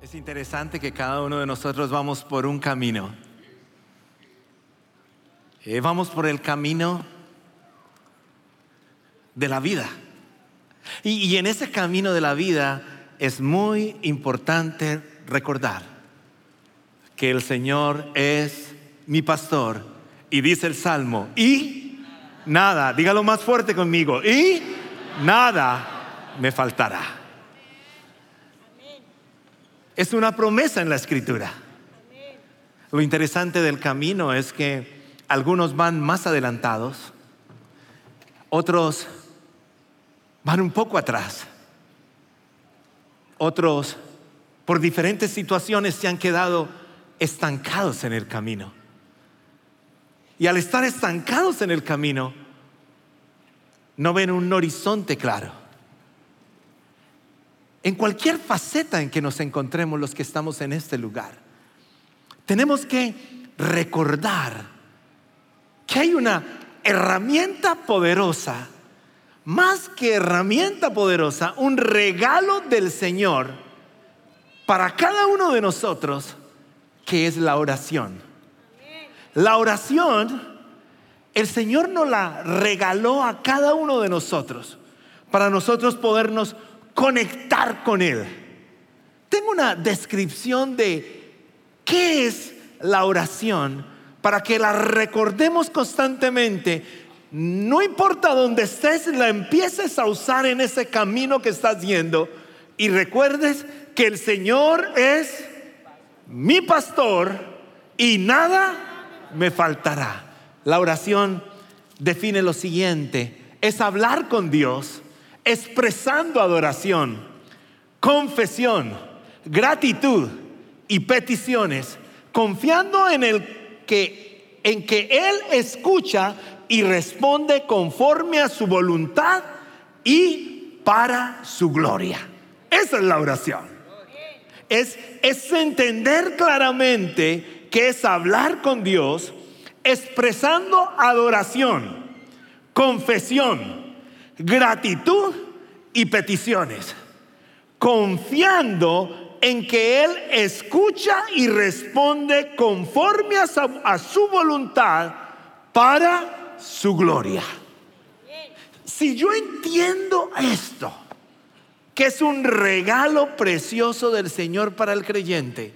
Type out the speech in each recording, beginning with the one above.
Es interesante que cada uno de nosotros vamos por un camino. Vamos por el camino de la vida. Y en ese camino de la vida es muy importante recordar que el Señor es mi pastor. Y dice el Salmo, y nada, dígalo más fuerte conmigo, y nada me faltará. Es una promesa en la Escritura. Lo interesante del camino es que algunos van más adelantados, otros van un poco atrás, otros por diferentes situaciones se han quedado estancados en el camino. Y al estar estancados en el camino, no ven un horizonte claro. En cualquier faceta en que nos encontremos los que estamos en este lugar, tenemos que recordar que hay una herramienta poderosa, más que herramienta poderosa, un regalo del Señor para cada uno de nosotros, que es la oración. La oración, el Señor nos la regaló a cada uno de nosotros para nosotros podernos conectar con Él. Tengo una descripción de qué es la oración para que la recordemos constantemente. No importa dónde estés, la empieces a usar en ese camino que estás yendo y recuerdes que el Señor es mi pastor y nada me faltará. La oración define lo siguiente: es hablar con Dios expresando adoración, confesión, gratitud y peticiones, confiando en que Él escucha y responde conforme a su voluntad y para su gloria. Esa es la oración. Es entender claramente que es hablar con Dios, expresando adoración, confesión, gratitud y peticiones, confiando en que Él escucha y responde conforme a su voluntad para su gloria. Si yo entiendo esto, que es un regalo precioso del Señor para el creyente,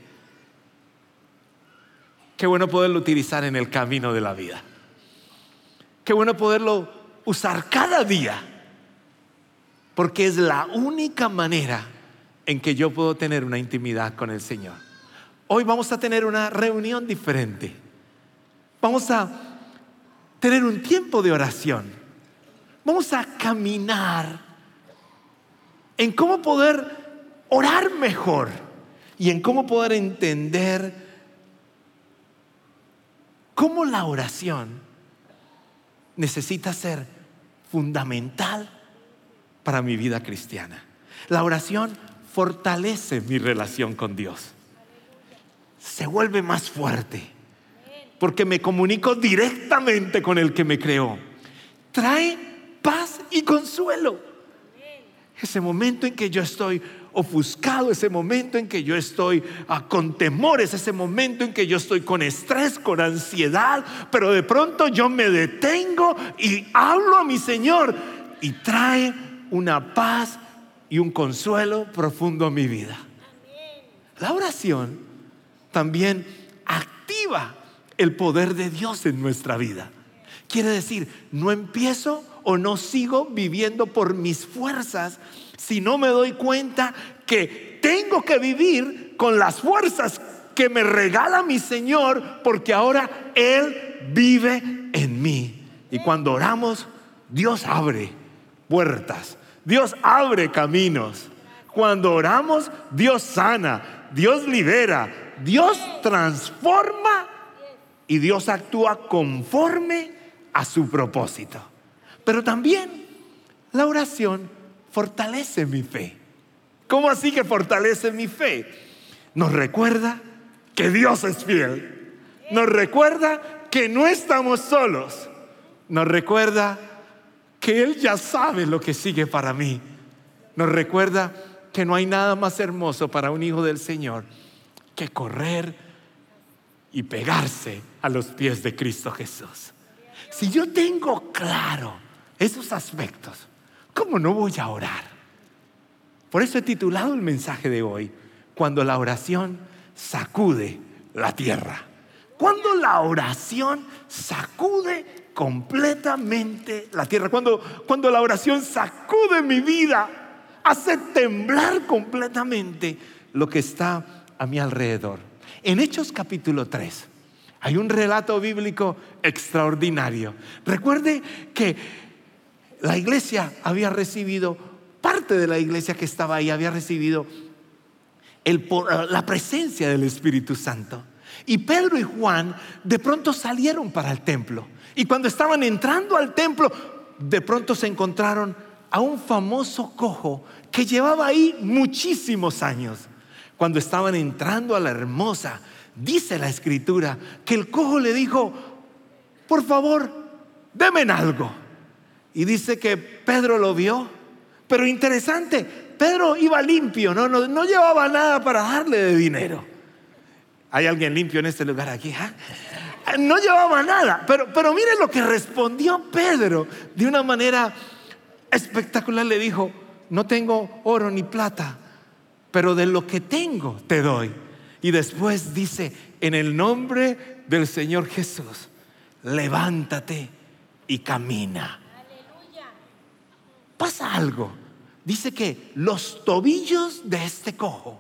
qué bueno poderlo utilizar en el camino de la vida. Qué bueno poderlo usar cada día, porque es la única manera en que yo puedo tener una intimidad con el Señor. Hoy vamos a tener una reunión diferente. Vamos a tener un tiempo de oración. Vamos a caminar en cómo poder orar mejor y en cómo poder entender cómo la oración necesita ser fundamental para mi vida cristiana. La oración fortalece mi relación con Dios. Se vuelve más fuerte porque me comunico directamente con el que me creó. Trae paz y consuelo. Ese momento en que yo estoy ofuscado, ese momento en que yo estoy con temores, ese momento en que yo estoy con estrés, con ansiedad, pero de pronto yo me detengo y hablo a mi Señor y trae una paz y un consuelo profundo a mi vida. La oración también activa el poder de Dios en nuestra vida. Quiere decir, no empiezo o no sigo viviendo por mis fuerzas, si no me doy cuenta que tengo que vivir con las fuerzas que me regala mi Señor, porque ahora Él vive en mí. Y cuando oramos, Dios abre puertas, Dios abre caminos. Cuando oramos, Dios sana, Dios libera, Dios transforma y Dios actúa conforme a su propósito. Pero también la oración fortalece mi fe. ¿Cómo así que fortalece mi fe? Nos recuerda que Dios es fiel. Nos recuerda que no estamos solos. Nos recuerda que Él ya sabe lo que sigue para mí. Nos recuerda que no hay nada más hermoso para un hijo del Señor que correr y pegarse a los pies de Cristo Jesús. Si yo tengo claro esos aspectos, ¿cómo no voy a orar? Por eso he titulado el mensaje de hoy: cuando la oración sacude la tierra. Cuando la oración sacude completamente la tierra. Cuando la oración sacude mi vida, hace temblar completamente lo que está a mi alrededor. En Hechos capítulo 3 hay un relato bíblico extraordinario. Recuerde que la iglesia había recibido, parte de la iglesia que estaba ahí había recibido la presencia del Espíritu Santo. Y Pedro y Juan de pronto salieron para el templo. Y cuando estaban entrando al templo, de pronto se encontraron a un famoso cojo que llevaba ahí muchísimos años. Cuando estaban entrando a la hermosa, dice la escritura que el cojo le dijo: por favor, denme algo. Y dice que Pedro lo vio, pero interesante, Pedro iba limpio, no llevaba nada para darle de dinero. ¿Hay alguien limpio en este lugar aquí? No llevaba nada, pero mire lo que respondió Pedro de una manera espectacular. Le dijo: no tengo oro ni plata, pero de lo que tengo te doy. Y después dice: en el nombre del Señor Jesús, levántate y camina. Aleluya. Pasa algo. Dice que los tobillos de este cojo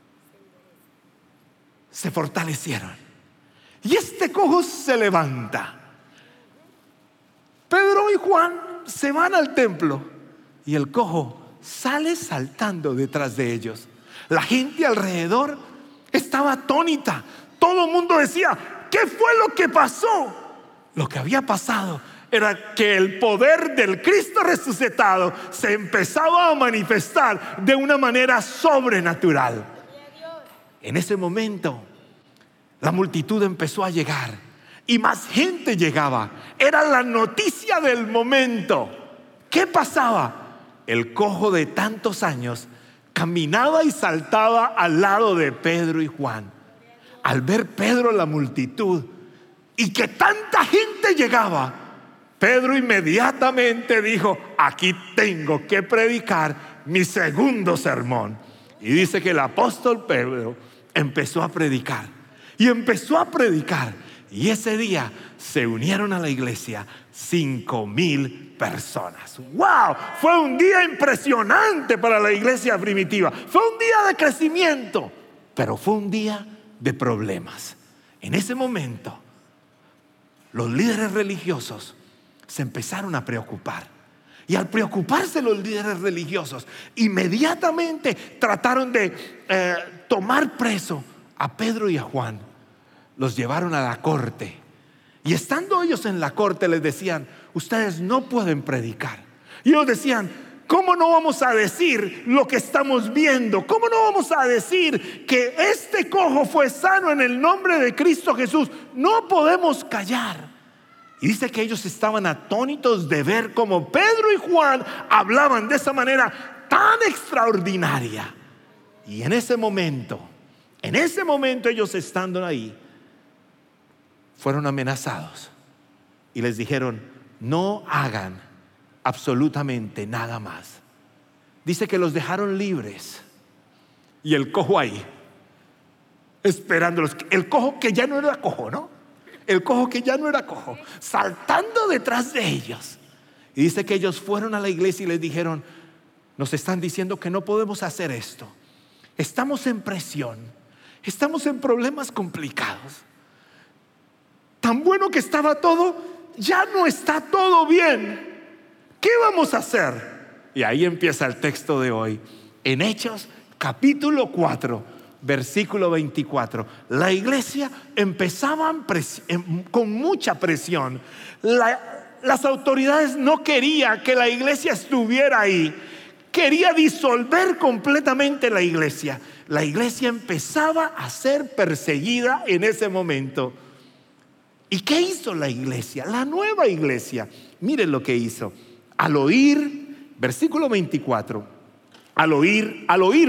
se fortalecieron y este cojo se levanta. Pedro y Juan se van al templo y el cojo sale saltando detrás de ellos. La gente alrededor estaba atónita. Todo el mundo decía: ¿qué fue lo que pasó? Lo que había pasado era que el poder del Cristo resucitado se empezaba a manifestar de una manera sobrenatural. En ese momento la multitud empezó a llegar y más gente llegaba. Era la noticia del momento. ¿Qué pasaba? El cojo de tantos años caminaba y saltaba al lado de Pedro y Juan. Al ver Pedro la multitud y que tanta gente llegaba, Pedro inmediatamente dijo: aquí tengo que predicar mi segundo sermón. Y dice que el apóstol Pedro empezó a predicar y empezó a predicar, y ese día se unieron a la iglesia 5,000 personas. ¡Wow! Fue un día impresionante para la iglesia primitiva. Fue un día de crecimiento, pero fue un día de problemas. En ese momento los líderes religiosos se empezaron a preocupar. Y al preocuparse los líderes religiosos, inmediatamente trataron de tomar preso a Pedro y a Juan. Los llevaron a la corte. Y estando ellos en la corte les decían: ustedes no pueden predicar. Y ellos decían: ¿cómo no vamos a decir lo que estamos viendo? ¿Cómo no vamos a decir que este cojo fue sano en el nombre de Cristo Jesús? No podemos callar. Y dice que ellos estaban atónitos de ver cómo Pedro y Juan hablaban de esa manera tan extraordinaria. Y en ese momento ellos estando ahí, fueron amenazados y les dijeron: no hagan absolutamente nada más. Dice que los dejaron libres y el cojo ahí esperándolos. El cojo que ya no era cojo, ¿no? El cojo que ya no era cojo, saltando detrás de ellos. Y dice que ellos fueron a la iglesia y les dijeron: nos están diciendo que no podemos hacer esto. Estamos en presión, estamos en problemas complicados. Tan bueno que estaba todo, ya no está todo bien. ¿Qué vamos a hacer? Y ahí empieza el texto de hoy. En Hechos capítulo 4, versículo 24. La iglesia empezaba con mucha presión. Las autoridades no querían que la iglesia estuviera ahí. Quería disolver completamente la iglesia. La iglesia empezaba a ser perseguida en ese momento. ¿Y qué hizo la iglesia? La nueva iglesia. Miren lo que hizo. Al oír, versículo 24, Al oír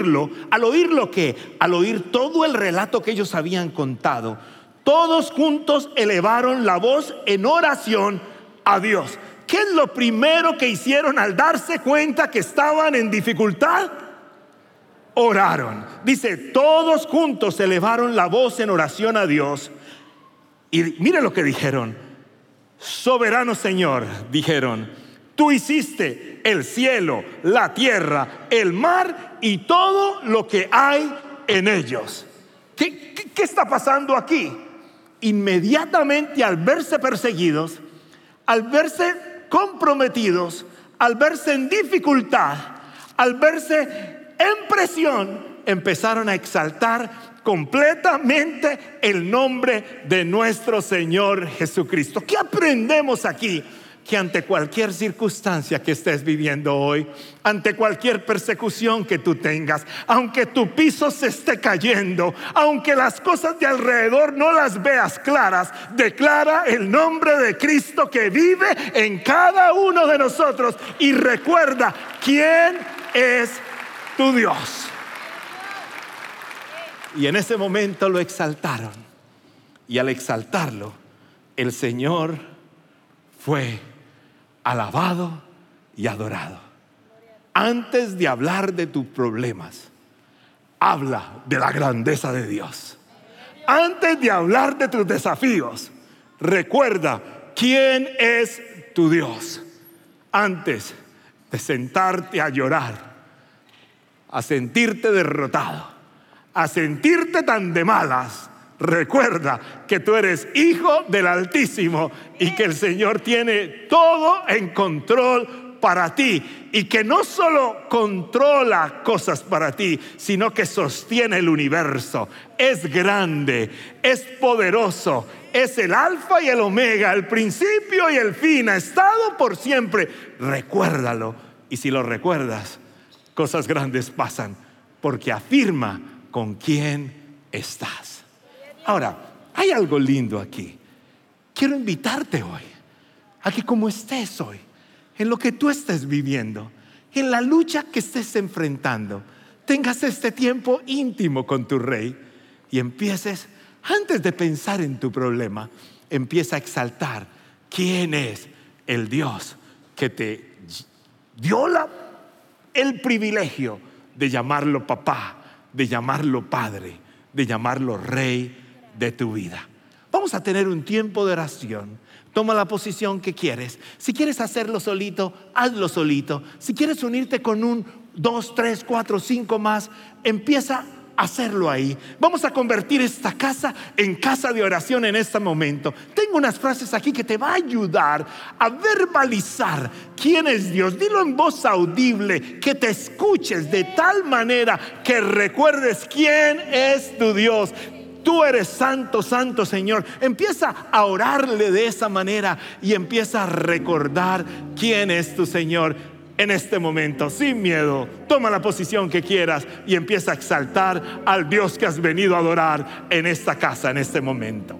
todo el relato que ellos habían contado, todos juntos elevaron la voz en oración a Dios. ¿Qué es lo primero que hicieron al darse cuenta que estaban en dificultad? Oraron. Dice, todos juntos elevaron la voz en oración a Dios. Y mire lo que dijeron. Soberano Señor, dijeron, tú hiciste el cielo, la tierra, el mar y todo lo que hay en ellos. ¿Qué está pasando aquí? Inmediatamente al verse perseguidos, al verse comprometidos, al verse en dificultad, al verse en presión, empezaron a exaltar completamente el nombre de nuestro Señor Jesucristo. ¿Qué aprendemos aquí? Que ante cualquier circunstancia que estés viviendo hoy, ante cualquier persecución que tú tengas, aunque tu piso se esté cayendo, aunque las cosas de alrededor no las veas claras, declara el nombre de Cristo que vive en cada uno de nosotros y recuerda quién es tu Dios. Y en ese momento lo exaltaron, y al exaltarlo, el Señor fue alabado y adorado. Antes de hablar de tus problemas, habla de la grandeza de Dios. Antes de hablar de tus desafíos, recuerda quién es tu Dios. Antes de sentarte a llorar, a sentirte derrotado, a sentirte tan de malas, recuerda que tú eres hijo del Altísimo y que el Señor tiene todo en control para ti, y que no solo controla cosas para ti, sino que sostiene el universo. Es grande, es poderoso, es el alfa y el omega, el principio y el fin, ha estado por siempre. Recuérdalo, y si lo recuerdas, cosas grandes pasan, porque afirma con quién estás. Ahora, hay algo lindo aquí. Quiero invitarte hoy a que, como estés hoy, en lo que tú estés viviendo, en la lucha que estés enfrentando, tengas este tiempo íntimo con tu Rey y empieces, antes de pensar en tu problema, empieza a exaltar quién es el Dios que te dio el privilegio de llamarlo papá, de llamarlo padre, de llamarlo Rey de tu vida. Vamos a tener un tiempo de oración. Toma la posición que quieres. Si quieres hacerlo solito, hazlo solito. Si quieres unirte con 2, 3, 4, 5 más, empieza a hacerlo ahí. Vamos a convertir esta casa en casa de oración en este momento. Tengo unas frases aquí que te va a ayudar a verbalizar quién es Dios. Dilo en voz audible, que te escuches de tal manera que recuerdes quién es tu Dios. Tú eres santo, santo Señor. Empieza a orarle de esa manera y empieza a recordar quién es tu Señor en este momento, sin miedo. Toma la posición que quieras y empieza a exaltar al Dios que has venido a adorar en esta casa, en este momento.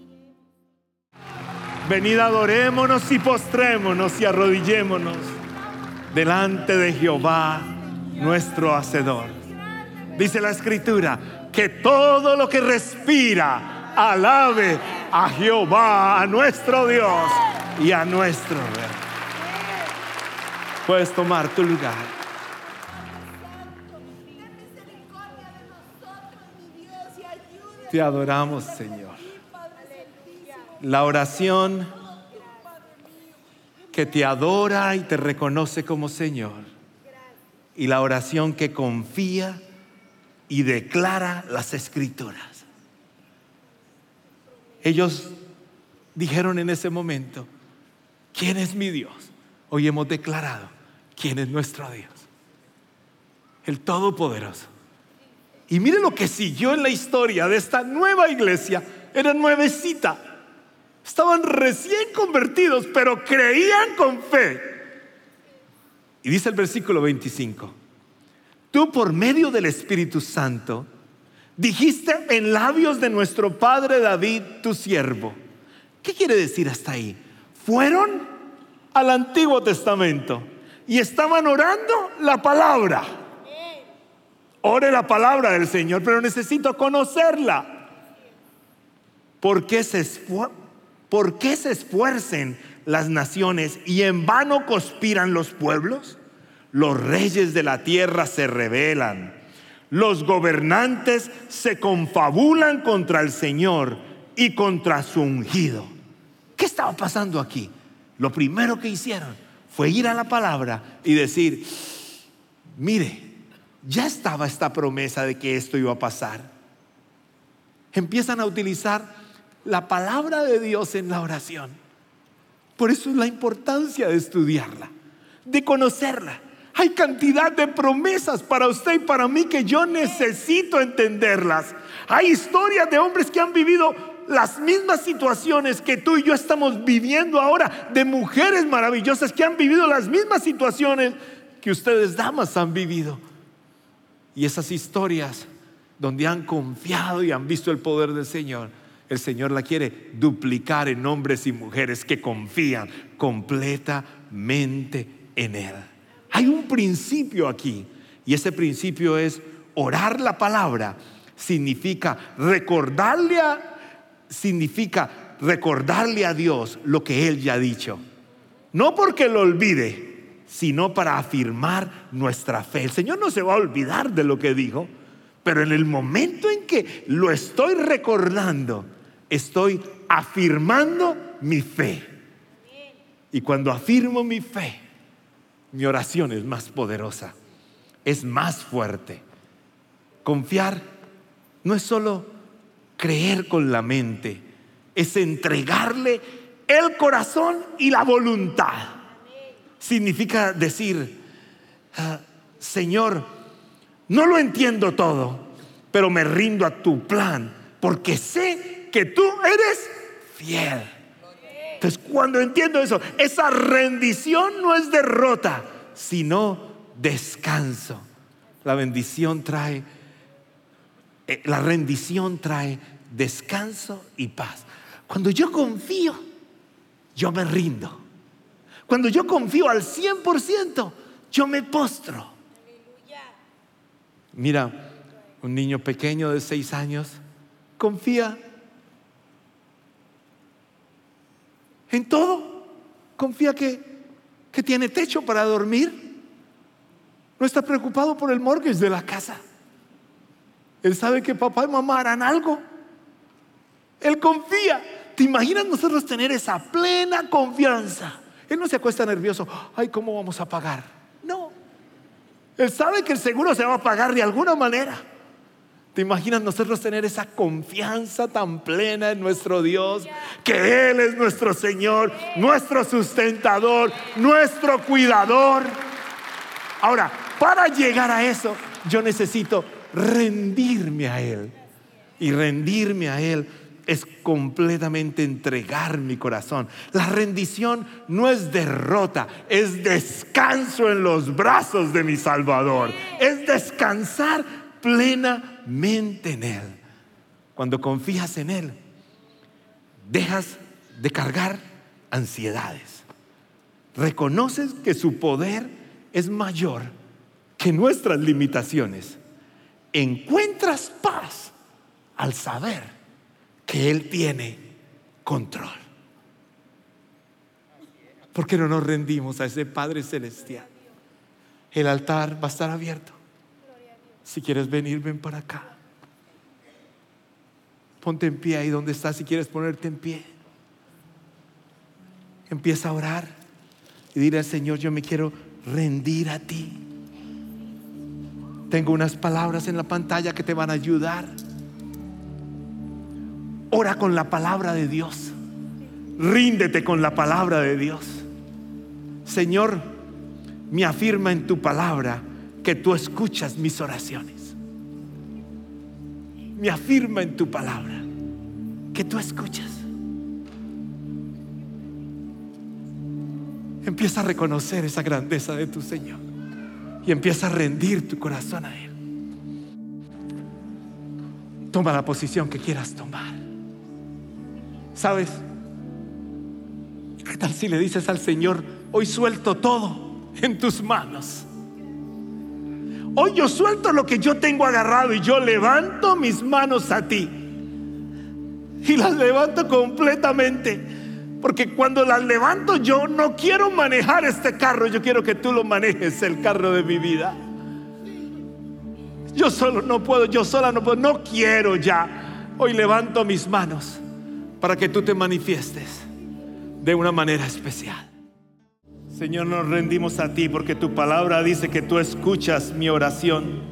Venid, adorémonos y postrémonos y arrodillémonos delante de Jehová, nuestro Hacedor. Dice la Escritura que todo lo que respira alabe a Jehová, a nuestro Dios y a nuestro Rey. Puedes tomar tu lugar. Te adoramos, Señor. La oración que te adora y te reconoce como Señor, y la oración que confía y declara las Escrituras. Ellos dijeron en ese momento: ¿quién es mi Dios? Hoy hemos declarado quién es nuestro Dios, el Todopoderoso. Y mire lo que siguió en la historia de esta nueva iglesia. Era nuevecita, estaban recién convertidos, pero creían con fe. Y dice el versículo 25: tú, por medio del Espíritu Santo, dijiste en labios de nuestro padre David, tu siervo. ¿Qué quiere decir hasta ahí? Fueron al Antiguo Testamento y estaban orando la palabra. Ore la palabra del Señor, pero necesito conocerla. ¿Por qué se esfuercen las naciones y en vano conspiran los pueblos? Los reyes de la tierra se rebelan, los gobernantes se confabulan contra el Señor y contra su ungido. ¿Qué estaba pasando aquí? Lo primero que hicieron fue ir a la palabra y decir: mire, ya estaba esta promesa de que esto iba a pasar. Empiezan a utilizar la palabra de Dios en la oración. Por eso es la importancia de estudiarla, de conocerla. Hay cantidad de promesas para usted y para mí que yo necesito entenderlas. Hay historias de hombres que han vivido las mismas situaciones que tú y yo estamos viviendo ahora, de mujeres maravillosas que han vivido las mismas situaciones que ustedes, damas, han vivido. Y esas historias donde han confiado y han visto el poder del Señor, el Señor la quiere duplicar en hombres y mujeres que confían completamente en Él. Hay un principio aquí, y ese principio es orar la palabra. Significa recordarle a Dios lo que Él ya ha dicho. No porque lo olvide, sino para afirmar nuestra fe. El Señor no se va a olvidar de lo que dijo, pero en el momento en que lo estoy recordando, estoy afirmando mi fe. Y cuando afirmo mi fe, mi oración es más poderosa, es más fuerte. Confiar no es solo creer con la mente, es entregarle el corazón y la voluntad. Significa decir: Señor, no lo entiendo todo, pero me rindo a tu plan, porque sé que tú eres fiel. Entonces, cuando entiendo eso, esa rendición no es derrota, sino descanso. La rendición trae descanso y paz. Cuando yo confío, yo me rindo. Cuando yo confío al 100%, yo me postro. Mira, un niño pequeño de 6 años confía en todo. Confía que tiene techo para dormir. No está preocupado por el mortgage de la casa. Él sabe que papá y mamá harán algo. Él confía. ¿Te imaginas nosotros tener esa plena confianza? Él no se acuesta nervioso: ay, ¿cómo vamos a pagar? No. Él sabe que el seguro se va a pagar de alguna manera. ¿Te imaginas nosotros tener esa confianza tan plena en nuestro Dios? Que Él es nuestro Señor, nuestro sustentador, nuestro cuidador. Ahora, para llegar a eso, yo necesito rendirme a Él. Y rendirme a Él es completamente entregar mi corazón. La rendición no es derrota, es descanso en los brazos de mi Salvador. Es descansar plenamente en Él. Cuando confías en Él, dejas de cargar ansiedades. Reconoces que su poder es mayor que nuestras limitaciones. Encuentras paz al saber que Él tiene control. ¿Por qué no nos rendimos a ese Padre Celestial? El altar va a estar abierto. Si quieres venir, ven para acá. Ponte en pie ahí donde estás. Si quieres ponerte en pie, empieza a orar y dile al Señor: yo me quiero rendir a ti. Tengo unas palabras en la pantalla que te van a ayudar. Ora con la palabra de Dios. Ríndete con la palabra de Dios. Señor, me afirma en tu palabra que tú escuchas mis oraciones. Me afirma en tu palabra que tú escuchas. Empieza a reconocer esa grandeza de tu Señor y empieza a rendir tu corazón a Él. Toma la posición que quieras tomar. ¿Sabes? ¿Qué tal si le dices al Señor: hoy suelto todo en tus manos? Hoy yo suelto lo que yo tengo agarrado y yo levanto mis manos a ti. Y las levanto completamente. Porque cuando las levanto yo no quiero manejar este carro. Yo quiero que tú lo manejes, el carro de mi vida. Yo solo no puedo, yo sola no puedo, no quiero ya. Hoy levanto mis manos para que tú te manifiestes de una manera especial. Señor, nos rendimos a ti porque tu palabra dice que tú escuchas mi oración.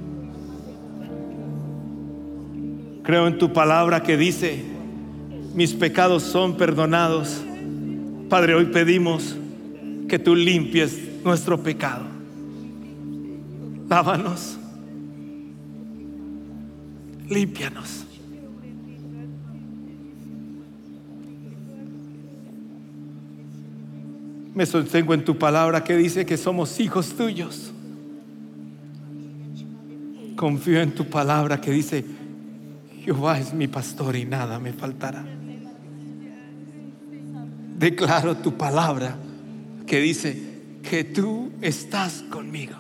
Creo en tu palabra que dice: mis pecados son perdonados. Padre, hoy pedimos que tú limpies nuestro pecado. Lávanos, límpianos. Me sostengo en tu palabra que dice que somos hijos tuyos. Confío en tu palabra que dice: Jehová es mi pastor y nada me faltará. Declaro tu palabra que dice que tú estás conmigo.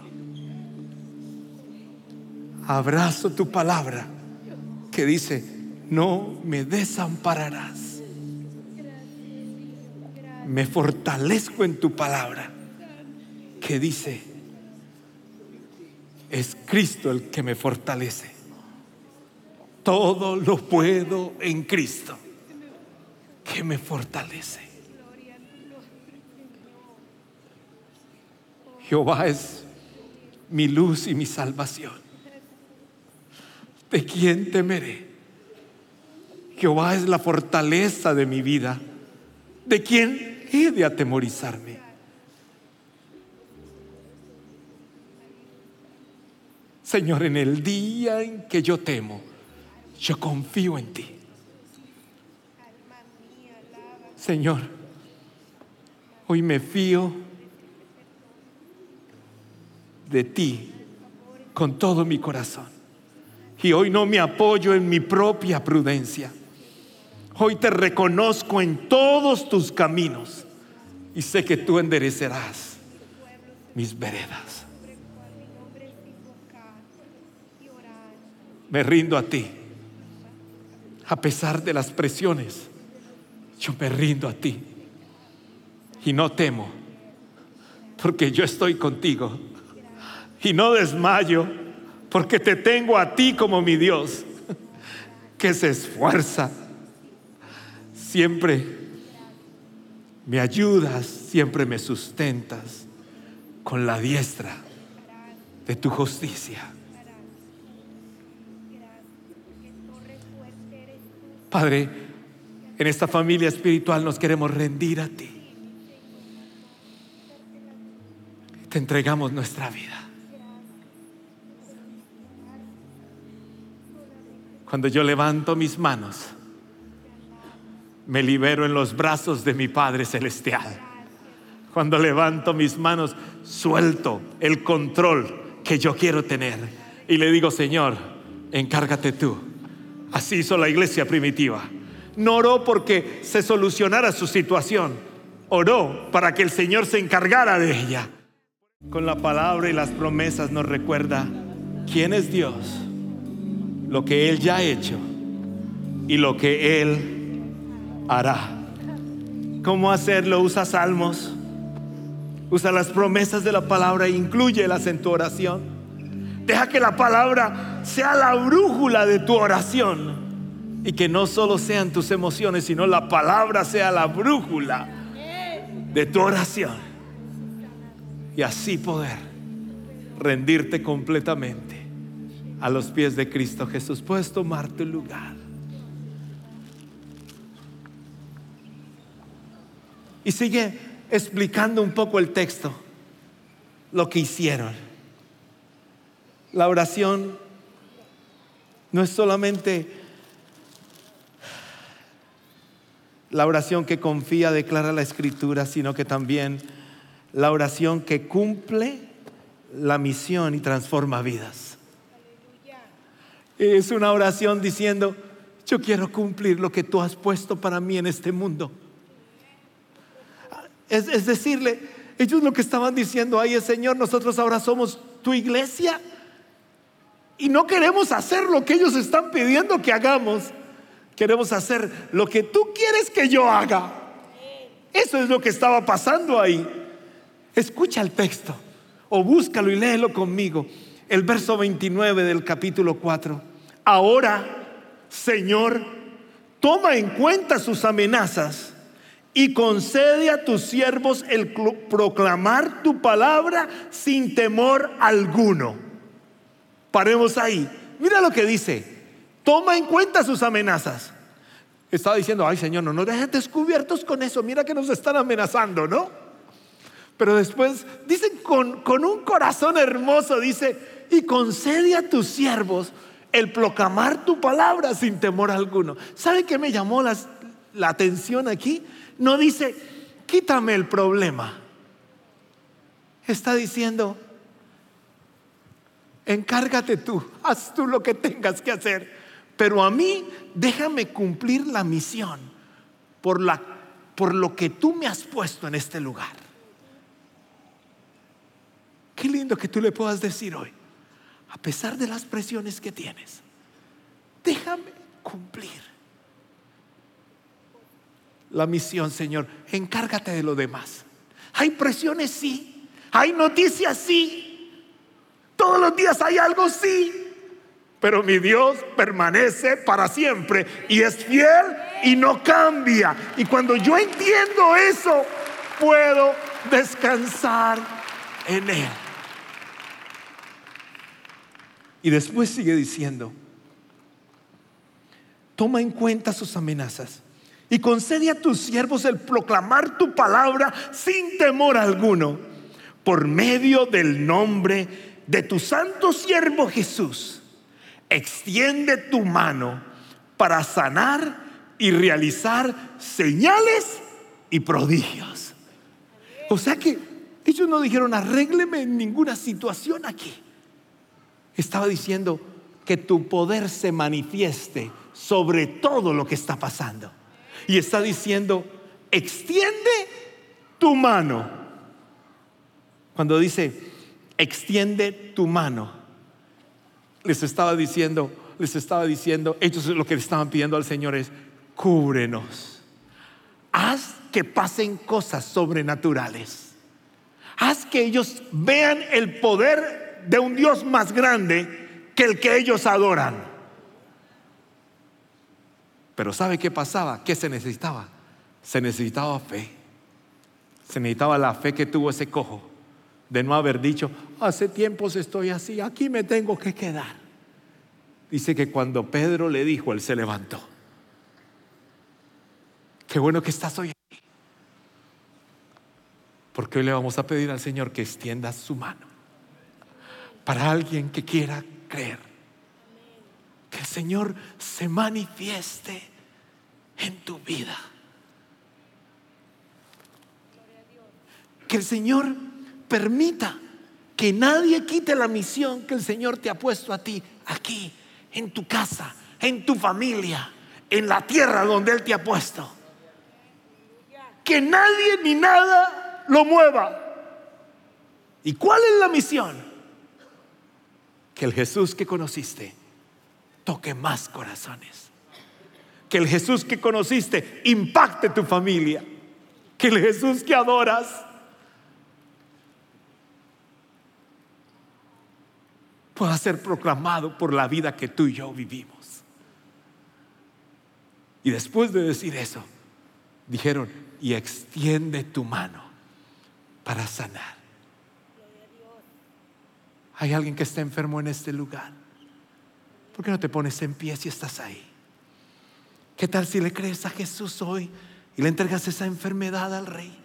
Abrazo tu palabra que dice: no me desampararás. Me fortalezco en tu palabra que dice: es Cristo el que me fortalece. Todo lo puedo en Cristo que me fortalece. Jehová es mi luz y mi salvación. ¿De quién temeré? Jehová es la fortaleza de mi vida. ¿De quién he de atemorizarme? Señor, en el día en que yo temo, yo confío en ti. Señor, hoy me fío de ti con todo mi corazón. Y hoy no me apoyo en mi propia prudencia. Hoy te reconozco en todos tus caminos y sé que tú enderecerás mis veredas. Me rindo a ti. A pesar de las presiones, yo me rindo a ti. Y no temo, porque yo estoy contigo. Y no desmayo, porque te tengo a ti como mi Dios, que se esfuerza. Siempre me ayudas, siempre me sustentas con la diestra de tu justicia. Padre, en esta familia espiritual nos queremos rendir a ti. Te entregamos nuestra vida. Cuando yo levanto mis manos, me libero en los brazos de mi Padre Celestial. Cuando levanto mis manos, suelto el control que yo quiero tener y le digo: Señor, encárgate tú. Así hizo la iglesia primitiva. No oró porque se solucionara su situación, oró para que el Señor se encargara de ella. Con la palabra y las promesas nos recuerda quién es Dios, lo que Él ya ha hecho y lo que Él hará. ¿Cómo hacerlo? Usa salmos, usa las promesas de la palabra e inclúyelas en tu oración. Deja que la palabra sea la brújula de tu oración y que no solo sean tus emociones, sino la palabra sea la brújula de tu oración, y así poder rendirte completamente a los pies de Cristo Jesús. Puedes tomar tu lugar. Y sigue explicando un poco el texto, lo que hicieron. La oración no es solamente la oración que confía, declara la Escritura, sino que también la oración que cumple la misión y transforma vidas. Es una oración diciendo: yo quiero cumplir lo que tú has puesto para mí en este mundo. Es decirle, ellos lo que estaban diciendo ahí es: Señor, nosotros ahora somos tu iglesia, Y no queremos hacer lo que ellos están pidiendo que hagamos. Queremos hacer lo que tú quieres que yo haga. Eso es lo que estaba pasando ahí. Escucha el texto o búscalo y léelo conmigo. El verso 29 del capítulo 4. Ahora, Señor, toma en cuenta sus amenazas y concede a tus siervos el proclamar tu palabra sin temor alguno. Paremos ahí. Mira lo que dice. Toma en cuenta sus amenazas. Estaba diciendo, ay Señor, no nos dejes descubiertos con eso. Mira que nos están amenazando, ¿no? Pero después dicen con un corazón hermoso, dice, y concede a tus siervos el proclamar tu palabra sin temor alguno. ¿Sabe qué me llamó la atención aquí? No dice, quítame el problema. Está diciendo, encárgate tú, haz tú lo que tengas que hacer, pero a mí déjame cumplir la misión por lo que tú me has puesto en este lugar. Qué lindo que tú le puedas decir hoy, a pesar de las presiones que tienes, déjame cumplir la misión, Señor. Encárgate de lo demás. Hay presiones, sí. Hay noticias, sí. Todos los días hay algo, sí. Pero mi Dios permanece para siempre y es fiel y no cambia. Y cuando yo entiendo eso, puedo descansar en Él. Y después sigue diciendo, toma en cuenta sus amenazas y concede a tus siervos el proclamar tu palabra sin temor alguno, por medio del nombre de tu santo siervo Jesús. Extiende tu mano para sanar y realizar señales y prodigios. O sea que ellos no dijeron, arrégleme en ninguna situación aquí. Estaba diciendo que tu poder se manifieste sobre todo lo que está pasando. Y está diciendo, extiende tu mano. Cuando dice, extiende tu mano, les estaba diciendo, ellos lo que le estaban pidiendo al Señor es, cúbrenos. Haz que pasen cosas sobrenaturales. Haz que ellos vean el poder de un Dios más grande que el que ellos adoran. Pero ¿sabe qué pasaba? ¿Qué se necesitaba? Se necesitaba fe. Se necesitaba la fe que tuvo ese cojo, de no haber dicho, hace tiempos estoy así, aquí me tengo que quedar. Dice que cuando Pedro le dijo, él se levantó. Qué bueno que estás hoy aquí, porque hoy le vamos a pedir al Señor que extienda su mano para alguien que quiera creer. Que el Señor se manifieste en tu vida. Que el Señor permita que nadie quite la misión que el Señor te ha puesto a ti, aquí, en tu casa, en tu familia, en la tierra donde Él te ha puesto. Que nadie ni nada lo mueva. ¿Y cuál es la misión? Que el Jesús que conociste toque más corazones. Que el Jesús que conociste impacte tu familia. Que el Jesús que adoras pueda ser proclamado por la vida que tú y yo vivimos. Y después de decir eso, dijeron, y extiende tu mano para sanar. Hay alguien que está enfermo en este lugar. ¿Por qué no te pones en pie si estás ahí? ¿Qué tal si le crees a Jesús hoy y le entregas esa enfermedad al Rey?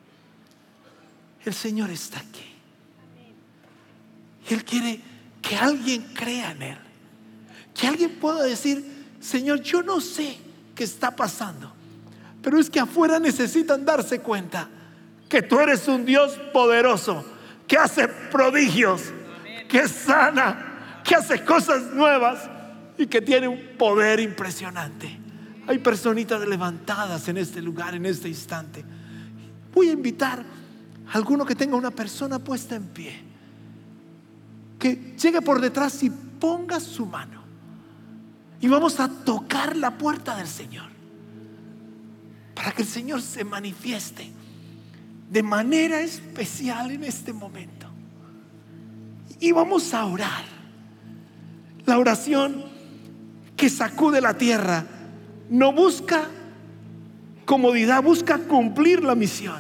El Señor está aquí. Y Él quiere que alguien crea en Él. Que alguien pueda decir, Señor, yo no sé qué está pasando, pero es que afuera necesitan darse cuenta que tú eres un Dios poderoso, que hace prodigios, que sana, que hace cosas nuevas y que tiene un poder impresionante. Hay personitas levantadas en este lugar, en este instante. Voy a invitar a alguno que tenga una persona puesta en pie, que llegue por detrás y ponga su mano y vamos a tocar la puerta del Señor para que el Señor se manifieste de manera especial en este momento. Y vamos a orar. La oración que sacude la tierra no busca comodidad, busca cumplir la misión.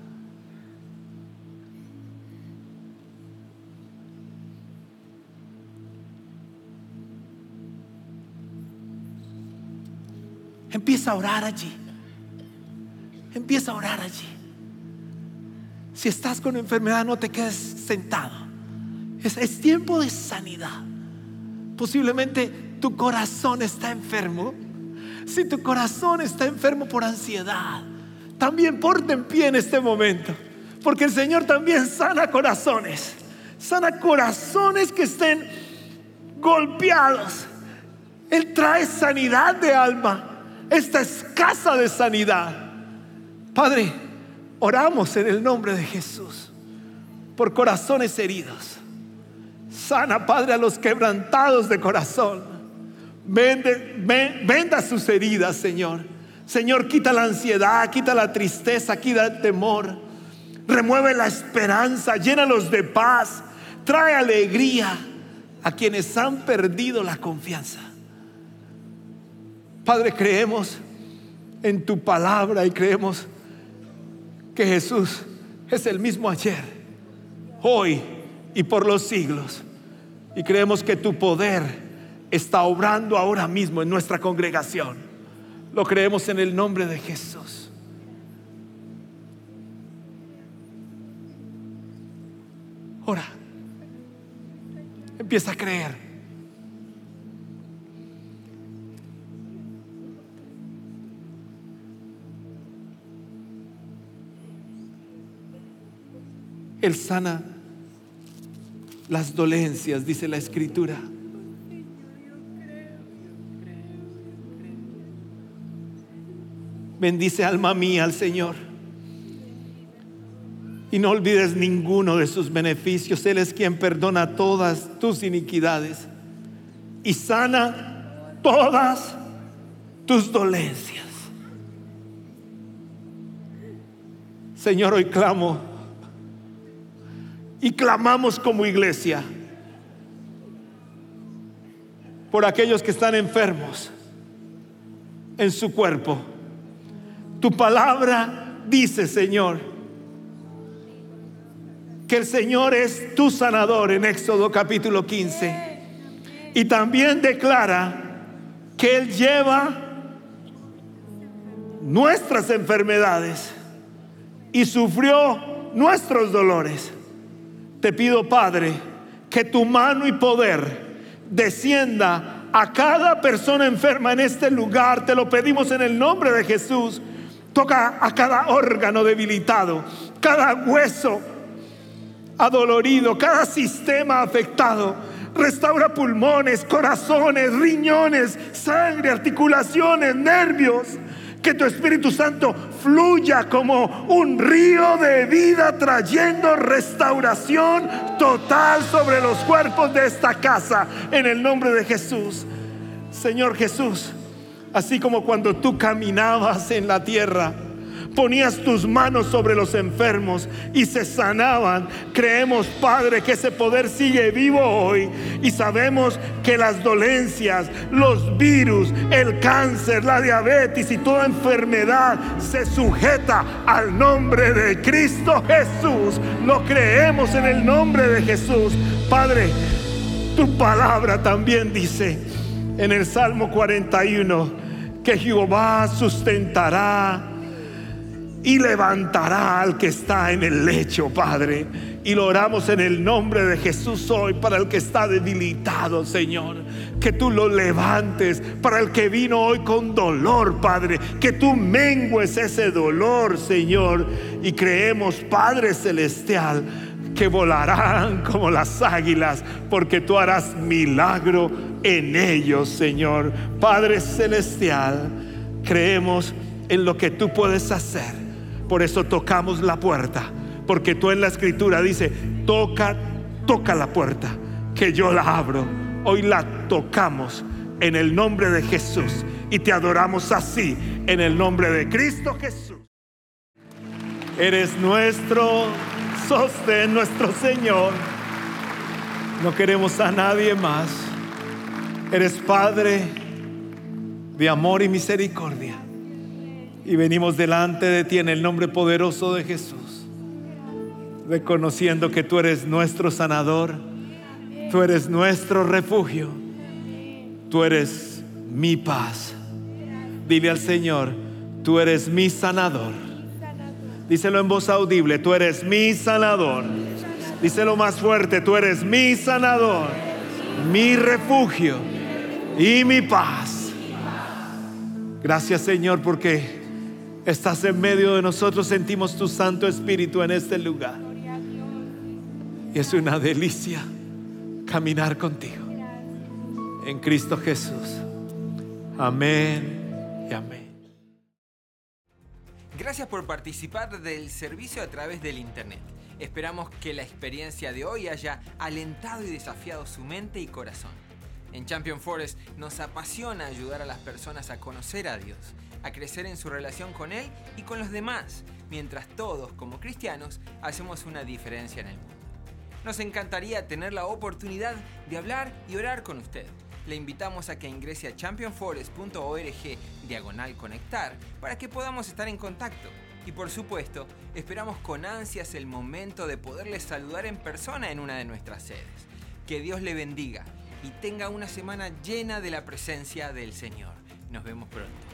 Empieza a orar allí. Empieza a orar allí. Si estás con enfermedad, no te quedes sentado. Es tiempo de sanidad. Posiblemente tu corazón está enfermo. Si tu corazón está enfermo por ansiedad, también ponte en pie en este momento, porque el Señor también sana corazones. Sana corazones que estén golpeados. Él trae sanidad de alma. Esta es casa de sanidad. Padre, oramos en el nombre de Jesús por corazones heridos. Sana, Padre, a los quebrantados de corazón. Venda sus heridas, Señor. Señor, quita la ansiedad, quita la tristeza, quita el temor. Remueve la esperanza, llénalos de paz. Trae alegría a quienes han perdido la confianza. Padre, creemos en tu palabra y creemos que Jesús es el mismo ayer, hoy y por los siglos. Y creemos que tu poder está obrando ahora mismo en nuestra congregación. Lo creemos en el nombre de Jesús. Ora. Empieza a creer. Él sana las dolencias, dice la Escritura. Bendice, alma mía, al Señor y no olvides ninguno de sus beneficios. Él es quien perdona todas tus iniquidades y sana todas tus dolencias. Señor, hoy clamo y clamamos como iglesia por aquellos que están enfermos en su cuerpo. Tu palabra dice, Señor, que el Señor es tu sanador en Éxodo capítulo 15. Y también declara que Él lleva nuestras enfermedades y sufrió nuestros dolores. Te pido, Padre, que tu mano y poder descienda a cada persona enferma en este lugar. Te lo pedimos en el nombre de Jesús. Toca a cada órgano debilitado, cada hueso adolorido, cada sistema afectado. Restaura pulmones, corazones, riñones, sangre, articulaciones, nervios. Que tu Espíritu Santo fluya como un río de vida, trayendo restauración total sobre los cuerpos de esta casa, en el nombre de Jesús. Señor Jesús, así como cuando tú caminabas en la tierra, ponías tus manos sobre los enfermos y se sanaban. Creemos, Padre, que ese poder sigue vivo hoy, y sabemos que las dolencias, los virus, el cáncer, la diabetes y toda enfermedad se sujeta al nombre de Cristo Jesús. Lo creemos en el nombre de Jesús. Padre, tu palabra también dice en el Salmo 41 que Jehová sustentará y levantará al que está en el lecho, Padre. Y lo oramos en el nombre de Jesús hoy para el que está debilitado, Señor. Que tú lo levantes. Para el que vino hoy con dolor, Padre, que tú mengues ese dolor, Señor. Y creemos, Padre Celestial, que volarán como las águilas, porque tú harás milagro en ellos, Señor. Padre Celestial, creemos en lo que tú puedes hacer. Por eso tocamos la puerta, porque tú en la Escritura dice: toca la puerta, que yo la abro. hoy la tocamos en el nombre de Jesús y te adoramos así en el nombre de Cristo Jesús. Eres nuestro sostén, nuestro Señor. No queremos a nadie más. Eres Padre de amor y misericordia. Y venimos delante de ti en el nombre poderoso de Jesús, reconociendo que tú eres nuestro sanador, tú eres nuestro refugio, tú eres mi paz. Dile al Señor, tú eres mi sanador. Díselo en voz audible, tú eres mi sanador. Díselo más fuerte, tú eres mi sanador, mi refugio y mi paz. Gracias, Señor, porque estás en medio de nosotros. Sentimos tu Santo Espíritu en este lugar. Y es una delicia caminar contigo. En Cristo Jesús. Amén y amén. Gracias por participar del servicio a través del internet. Esperamos que la experiencia de hoy haya alentado y desafiado su mente y corazón. En Champion Forest nos apasiona ayudar a las personas a conocer a Dios, a crecer en su relación con Él y con los demás, mientras todos, como cristianos, hacemos una diferencia en el mundo. Nos encantaría tener la oportunidad de hablar y orar con usted. Le invitamos a que ingrese a championforest.org/conectar para que podamos estar en contacto. Y por supuesto, esperamos con ansias el momento de poderle saludar en persona en una de nuestras sedes. Que Dios le bendiga y tenga una semana llena de la presencia del Señor. Nos vemos pronto.